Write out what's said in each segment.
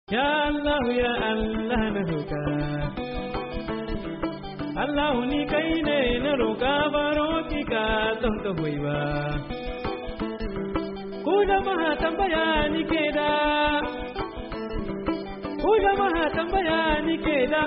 Ya Allah ya Allah na roƙa Allah ni kai ne na roƙa baro ki ka don ka hoyi ba ku jama'a tambaya ni ke da ku jama'a tambaya ni ke da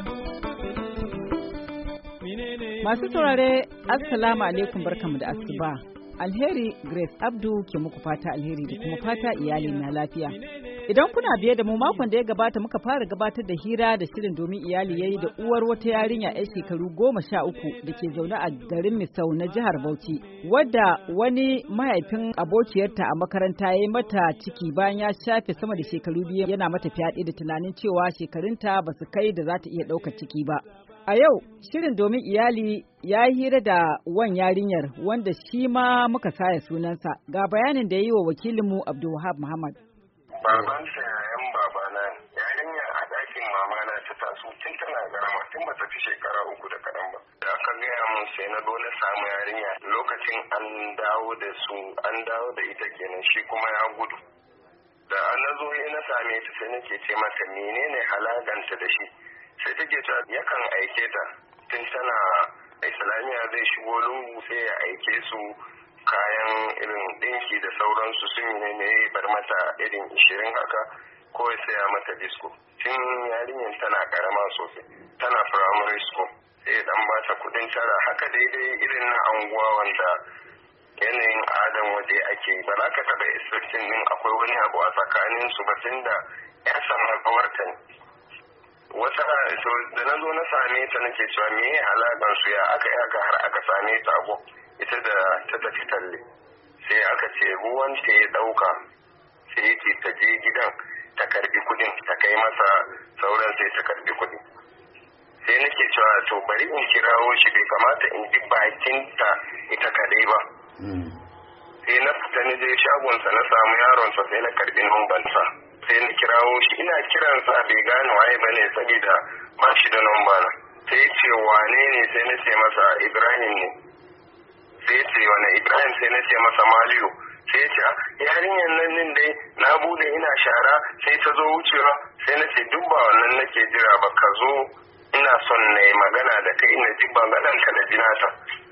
Masu saurare assalamu alaikum barkamu da asuba. Alheri Grace Abdu ke muku fata alheri da kuma fata iyali na lafiya. Idan kuna biye da mu makon da ya gabata muka fara gabatar da hira da shirin domin iyali yayi da uwar wata yarinya 'yar shekaru 13 da ke zaune a garin Misau na jihar Bauchi, wadda wani mahaifin abokiyarta a makaranta ya yi mata ciki bayan ya shafe sama da shekaru 2 yana mata fyaɗe da tunanin cewa shekarunta ba su kai da za ta iya ɗaukar ciki ba. A yau, shirin domin iyali ya yi hira da wan yarinyar wanda shi ma muka saya sunansa ga bayanin da ya yi wa wakilinmu Abdulwahab Muhammad. Babansa yayan babana yarinyar a ɗakin mamana ta taso tun tana garama tun ba ta fi shekara 3 da kaɗan ba. Da aka gaya mun sai na dole samu yarinya lokacin an dawo da ita kenan shi kuma ya gudu. Da na zo na same ta sai nake ce mata menene halaganta da shi. Sai take ta yakan aike ta tun tana islamiyya zai shigo lungu sai ya aike su kayan irin ɗinki da sauransu sun ne bar mata irin 20 haka ko ya saya mata disco tun yarinyar tana karama sosai tana primary school sai dan ba ta kudin tara haka daidai irin na anguwa wanda yanayin adam waje ake ba za ka taɓa expecting din akwai wani abu a tsakanin su ba tun da ya samu kawarta ne wata da na zo na same ta nake cewa me ya alaƙar su ya aka har aka same ta abu ita da ta tafi talle sai aka ce ruwan ta ya dauka sai yake ta je gidan ta karbi kudin ta kai masa sauran sai ta karbi kudi sai nake cewa to bari in kirawo shi bai kamata in ji bakin ta ita kadai ba sai na fita ni je shagonsa na samu yaronsa sai na karbi numbansa sai na kirawo shi ina kiransa bai gane waye bane saboda ba shi da numba na sai ce wane ne sai na ce masa Ibrahim ne sai ce wani Ibrahim sai na ce masa Maliyu sai ce yarinyar nan dai na bude ina shara sai ta zo wucewa sai na ce duk ba wannan nake jira ba ka zo ina son na yi magana da kai na ji maganan ka da jinata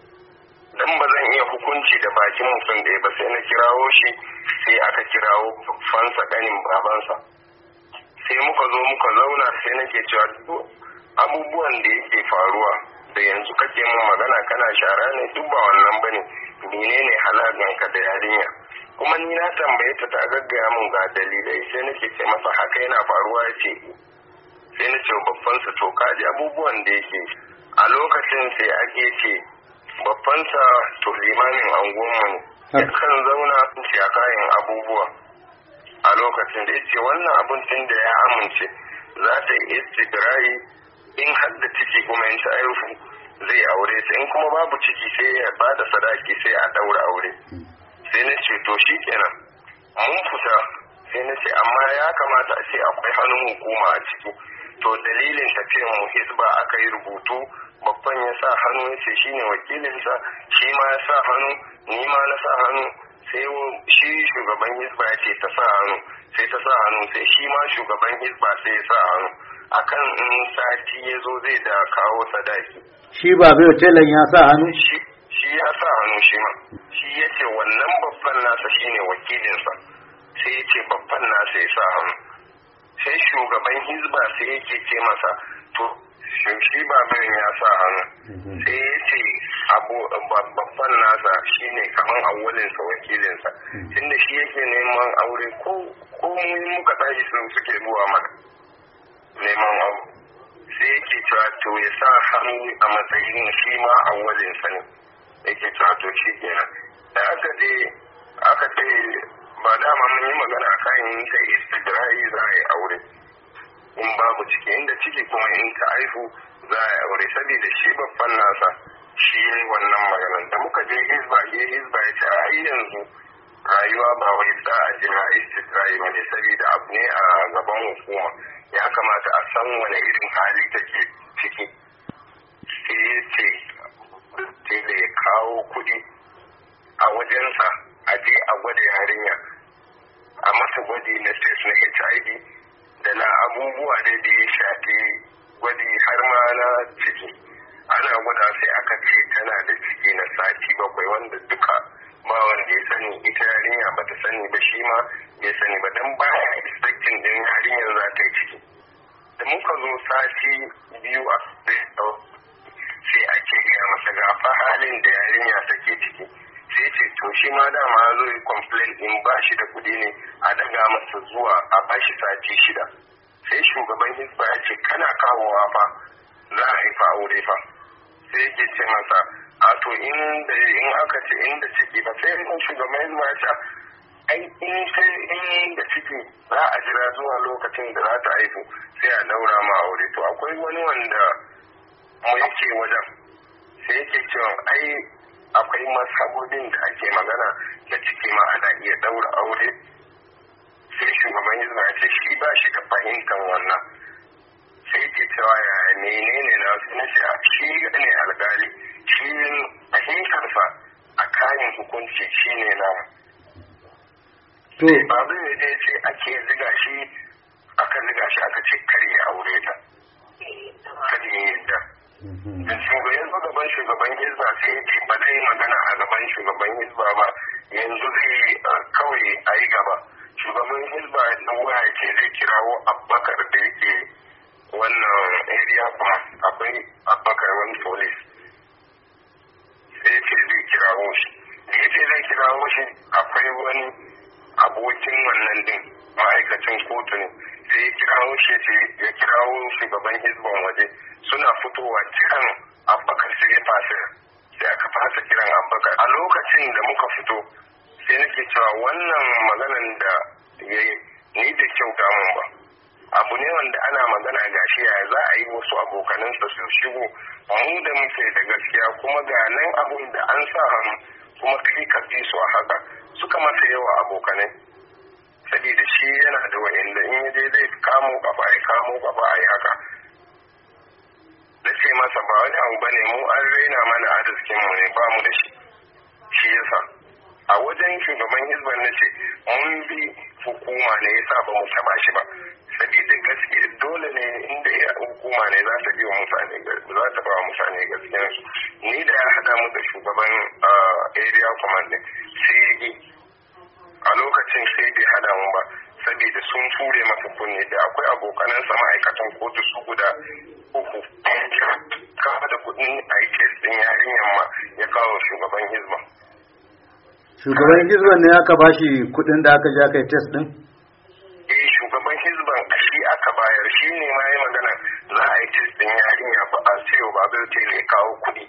dan ba zan iya hukunci da bakin mutum da ba sai na kirawo shi sai aka kirawo fansa ganin babansa sai muka zo muka zauna sai nake cewa abubuwan da yake faruwa da yanzu kake mun magana kana shara ne duk ba wannan bane menene halaganka da yarinya kuma ni na tambaye ta gaggaya mun ga dalilai sai nake ce masa haka yana faruwa yace sai na ce babban sa to kaji abubuwan da yake a lokacin sai ake ce babban sa to limamin anguwan mu kan zauna ya kayan abubuwa a lokacin da yace wannan abun tun da ya amince za ta yi istidrai in har da ciki kuma in ta aihu zai aure ta in kuma babu ciki sai ya bada sadaki sai a daura aure sai na ce to shikenan mun fita sai na ce amma ya kamata a ce akwai hannun hukuma a ciki to dalilin tafiyan mu hisba aka yi rubutu babban ya sa hannu ya ce shine wakilinsa shi ma ya sa hannu ni ma na sa hannu sai shi shugaban hisba ya ce ta sa hannu sai ta sa hannu sai shi ma shugaban hisba sai ya sa hannu akan in sati ya zo zai da kawo sadaki shi ba bai telan ya sa hannu shi ya sa hannu shi ma shi ya ce wannan babban nasa shine wakilinsa sai ya ce babban nasa ya sa hannu sai shugaban hizba sai yake ce masa to shi ba bai ya sa hannu sai ya ce babban nasa shine kaman awwalinsa wakilinsa tunda shi yake neman aure ko muka tashi suke zuwa maka neman abu sai yake cewa to ya sa hannu a matsayin shi ma awwalinsa ne yake cewa to shi kenan da aka ce ba dama mun yi magana kan yin ta istidrai za a yi aure in babu ciki inda ciki kuma in ta haihu za a yi aure saboda shi babban nasa shi ne wannan maganan da muka je hizba ya ce a yanzu rayuwa ba wai za a jira istidrai ba ne saboda abu ne a gaban hukuma ya kamata a san wani irin hali take ciki sai ya ce da ya kawo kuɗi a wajensa a je a gwada yarinya a masa gwaji na test na HIV da na abubuwa dai da ya shafi gwadi har ma na ciki ana gwada sai aka ce tana da ciki na sati 7 wanda duka ba wanda ya sani, ita yarinya ba ta sani ba, shi ma bai sani ba, don baya expecting din yarinyar za ta yi ciki. Da muka zo sati 2 a sai ake gaya masa gafa halin da yarinya take ciki, sai ce to shi ma dama zo yi complain in ba shi da kuɗi ne a daga masa zuwa a ba shi sati 6. sai shugaban hisba ya ce kana kawowa fa za a haifa aure fa, sai yake ce masa a to in aka ce inda ciki ba, sai shugaban hisba ya ce ai in da ciki za a jira zuwa lokacin da za ta haifu sai a daura ma aure. To akwai wani wanda mu yake wajen sai yake cewa ai akwai masabobin da ake magana da ciki ma ana iya daura aure. Sai shugaban hizba ya ce shi ba shi da fahimtar wannan, sai ke cewa ya menene na su na shi ne alkali, shi fahimtarsa a kayan hukunci shi ne na babu ne da ya ce ake ziga shi aka ce kar ya aure ta, kar ya yadda. Da gaban shugaban hizba sai ya ce ba zai magana a gaban shugaban hizba ba, yanzu zai kawai a yi gaba. Shugaban hizba na waya ce zai kirawo Abubakar da yake wannan area kuma akwai Abubakar wani police, sai ce zai kirawo shi, da ya ce zai kirawo shi akwai wani abokin wannan din ma'aikacin kotu ne, sai ya kirawo shi ya kirawo shugaban hizban waje, suna fitowa kiran Abubakar sai ya fasa, sai aka fasa kiran Abubakar. A lokacin da muka fito sai nake cewa wannan maganan da ya yi ni da kyau damun ba, abu ne wanda ana magana gashi ya za a yi wasu abokanansa su shigo, mu da muke da gaskiya kuma ga nan abun da an sa hannu kuma kai ka bi su a haka suka masa yawa abokanai, saboda shi yana da wa'inda in yaje zai kamo kafa a yi haka. Na ce masa ba wani abu bane, mu an raina mana arzikinmu ne, ba mu da shi yasa a wajen shugaban hizban na ce mun bi hukuma ne yasa ba mu taba shi ba, saboda gaskiya dole ne inda ya hukuma ne za ta biyo mutane, za ta ba mutane gaskiyarsu. Ni da ya haɗa mu da shugaban area command sai a lokacin sai bai haɗa mu ba, saboda sun ture masa kunne da akwai abokanansa ma'aikatan kotu su guda 3 kawo da kudin aikin din yarinyar ma ya kawo shugaban hizba. Shugaban hizban ne aka bashi kudin da aka ja kai test din? Shugaban hizban shi aka bayar, shi ne ma yi magana za a yi test din yarinya ba a ce Babir Tele ya kawo kudi.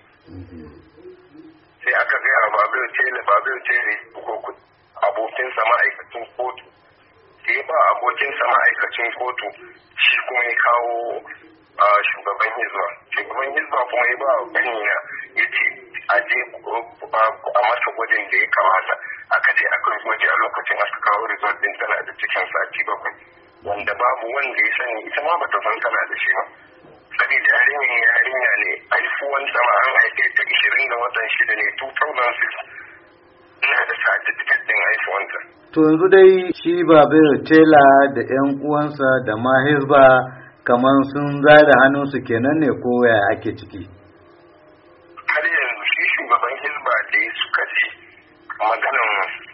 Sai aka gaya Babir Tele ko abokinsa ma'aikacin kotu, sai ba abokinsa ma'aikacin kotu shi kuma ya kawo shugaban hizba kuma ya ba ganina ya ce a je a masa gwajin da ya kamata. Aka je aka yi gwaji, a lokacin aka kawo result din tana da cikin sati 7 wanda babu wanda ya sani, ita ma bata san tana da shi ba, saboda yarinya ne haifuwan sama an haife ta 20 ga watan 6 ne 2006, ina da certificate din haifuwanta. To yanzu dai shi Babir Tela da 'yan uwansa da ma hizba kamar sun zare hannunsu kenan ne ko ya ake ciki? Har yanzu shi shugaban hizba da ya suka ce maganan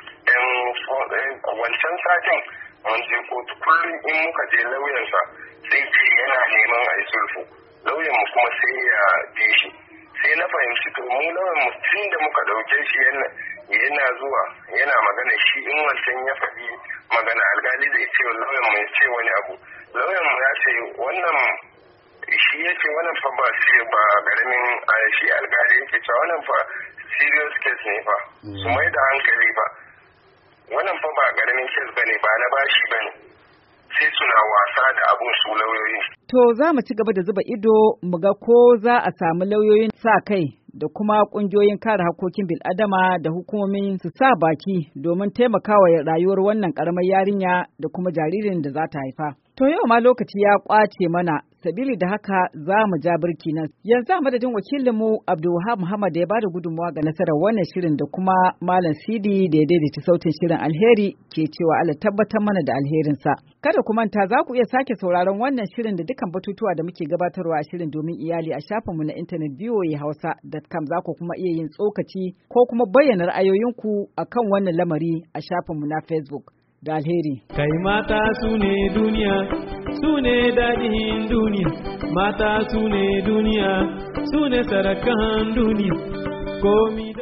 wancan satin mun je kotu, kullum in muka je lauyansa sai ce yana neman a yi sulhu, lauyan mu kuma sai ya bi shi. Sai na fahimci to mu lauyan mu tun da muka dauke shi yana zuwa yana magana, shi in wancan ya faɗi magana alkali zai ce lauyan mu ya ce wani abu, lauyan mu ya ce wannan shi ya ce wannan fa ba karamin shi alkali yake cewa wannan fa serious case ne fa, su mai da hankali fa, wannan fa ba karamin case bane, ba na bashi bane, sai suna wasa da abun su lauyoyi. To za mu ci gaba da zuba ido mu ga ko za a samu lauyoyin sa kai da kuma kungiyoyin kare hakokin bil'adama da hukumomin su sa baki domin taimakawa rayuwar wannan karamar yarinya da kuma jaririn da za ta haifa. To yau ma lokaci ya kwace mana, sabili da haka za mu ja birki nan. Yanzu a madadin wakilinmu Abdulwahab Muhammad da ya bada gudunmawa ga nasarar wannan shirin da kuma Malam Sidi da ya daidaita sautin shirin Alheri ke cewa Allah tabbatar mana da alherinsa. Kada ku manta za ku iya sake sauraron wannan shirin da dukkan batutuwa da muke gabatarwa a shirin domin iyali a shafinmu na intanet voahausa.com. Za ku kuma iya yin tsokaci ko kuma bayyana ra'ayoyinku akan wannan lamari a shafinmu na Facebook. Da alheri. Kai mata su ne duniya, su ne daɗin duniya, mata su ne duniya, su ne sarakan duniya, komi